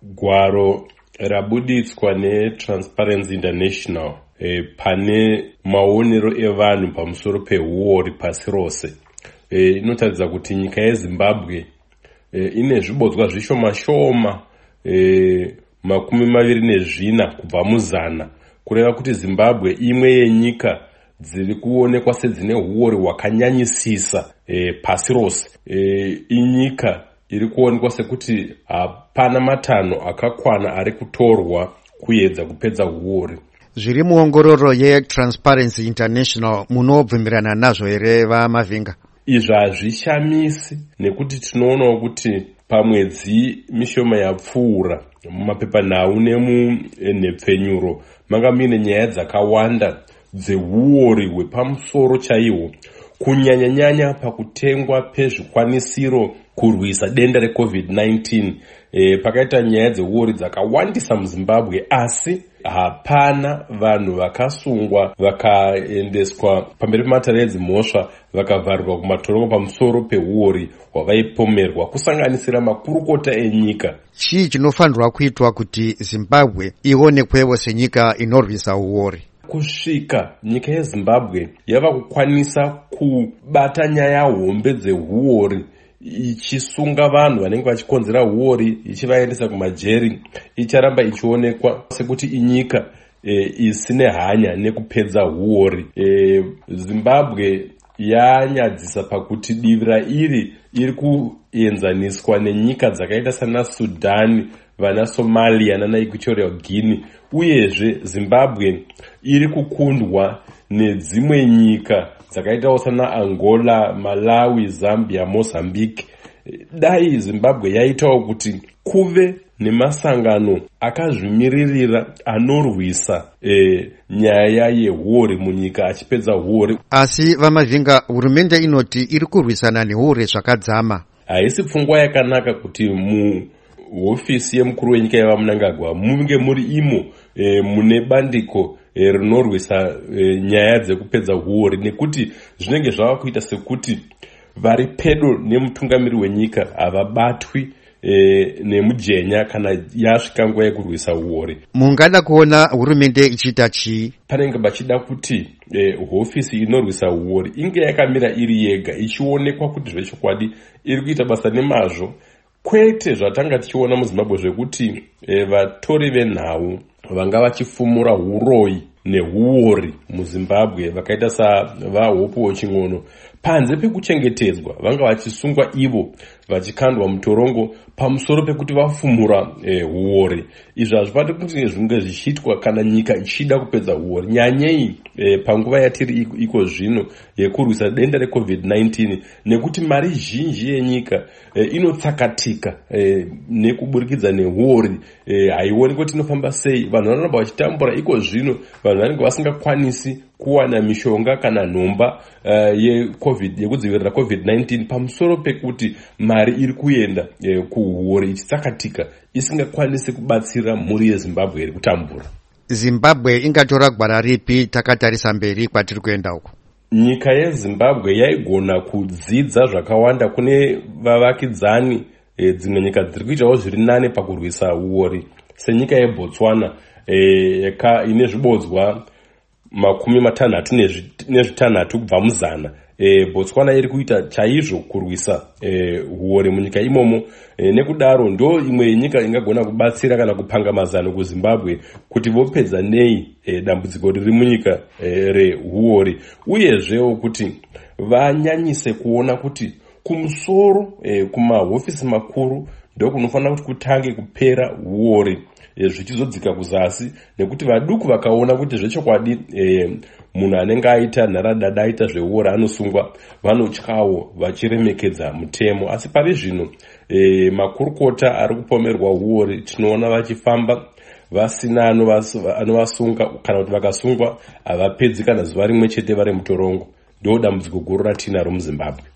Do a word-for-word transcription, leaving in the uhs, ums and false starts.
gwaro rabuditswa neTransparency International e, pane maonero evanhu pamusoro pehuori pasi rose. E, inotaridza kuti nyika yeZimbabwe e, ine zvibodzwa zvishoma shoma e, makumi maviri nezvina kubva muzana, kureva kuti Zimbabwe imwe yenyika dziri kuonekwa sedzine huori hwakanyanyisisa e, pasi rose. E, inyika iri kuonekwa sekuti hapana matanho akakwana ari kutorwa kuedza kupedza huori. Zviri muongororo yeTransparency International munobvumirana nazvo here vaMavinga? Izvi hazvishamisi, nekuti tinoonawo kuti pamwedzi mishoma yapfuura mumapepanhau nemunhepfenyuro manga muine nyaya dzakawanda dzehuori hwepamusoro chaihwo, kunyanyanyanya pakutengwa pezvikwanisiro kurwisa denda recovid nineteen. E, pakaita nyaya dzehuori dzakawandisa muZimbabwe, asi hapana vanhu vakasungwa vakaendeswa pamberi pematare edzimhosva vakavharirwa kumatorongo pamusoro pehuori hwavaipomerwa, kusanganisira makurukota enyika. Chii chinofanirwa kuitwa kuti Zimbabwe ionekwewo senyika inorwisa huori? Kusvika nyika yeZimbabwe yava kukwanisa kubata nyaya hombe dzehuori, ichisunga vanhu vanenge vachikonzera huori, ichivaendesa kumajeri, icharamba ichionekwa sekuti inyika e, isine hanya nekupedza huori. E, Zimbabwe yanyadzisa pakuti divi rairi iri kuenzaniswa nenyika dzakaita sana Sudan, vana Somalia nana Equatorial Guinea, uyezve Zimbabwe iri kukundwa nedzimwe nyika dzakaitawo sana Angola, Malawi, Zambia, Mozambique. Dai Zimbabwe yaitawo kuti kuve nemasangano akazvimiririra anorwisa e, nyaya yehuori munyika achipedza huori. Asi vaMavinga, hurumende inoti iri kurwisana nehuori zvakadzama. Haisi pfungwa yakanaka kuti muhofisi yemukuru wenyika yevaMnangagwa munge muri imo e, mune bandiko e, rinorwisa e, nyaya dzekupedza huori, nekuti zvinenge zvava kuita sekuti vari pedo nemutungamiri wenyika havabatwi e, nemujenya kana yasvika nguva yekurwisa huori. Mungada kuona hurumende ichiita chii? Panenge pachida kuti e, hofisi inorwisa huori inge yakamira iri yega, ichionekwa kuti zvechokwadi iri kuita basa nemazvo, kwete zvatanga tichiona muZimbabwe zvekuti e, vatori venhau vanga vachifumura huroyi nehuori muZimbabwe vakaita savaHope Waching'ono, panze pekuchengetedzwa vanga vachisungwa ivo vachikandwa mutorongo pamusoro pekuti vafumura e, huori. Izvi hazvipati kuti zvinge zvichiitwa kana nyika ichida kupedza huori, nyanyei e, panguva yatiri iko zvino yekurwisa denda recovid nineteen, nekuti mari zhinji yenyika e, inotsakatika e, nekuburikidza nehuori. E, haioni kuti inofamba sei, vanhu vanoramba vachitambura iko zvino, vanhu vanenge vasingakwanisi kuwana mishonga kana nhomba uh, yecovid yekudzivirira covid nineteen, pamusoro pekuti mari iri kuenda uh, kuhuori ichitsakatika isingakwanisi kubatsira mhuri yeZimbabwe iri kutambura. Zimbabwe ingatora gwara ripi takatarisa mberi kwatiri kuenda uko? Nyika yeZimbabwe yaigona kudzidza zvakawanda kune vavakidzani e, dzimwe nyika dziri kuitawo zviri nane pakurwisa huori, senyika yeBotswana e, ine zvibodzwa makumi matanhatu nezvitanhatu kubva muzana. E, Botswana iri kuita chaizvo kurwisa e, huori munyika imomo. E, nekudaro ndo imwe nyika ingagona kubatsira kana kupanga mazano kuZimbabwe kuti vopedza nei e, dambudziko riri munyika e, rehuori, uyezvewo kuti vanyanyise kuona kuti kumusoro e, kumahofisi makuru ndo kunofanira kuti kutange kupera huori e, zvichizodzika kuzasi, nekuti vaduku vakaona kuti zvechokwadi e, munhu anenge aita nharadada aita zvehuori anosungwa, vanotyawo vachiremekedza mutemo. Asi pari zvino e, makurukota ari kupomerwa huori tinoona vachifamba vasina anovasunga, kana kuti vakasungwa havapedzi kana zuva rimwe chete vari mutorongo. Ndo dambudziko guru ratinaro muZimbabwe.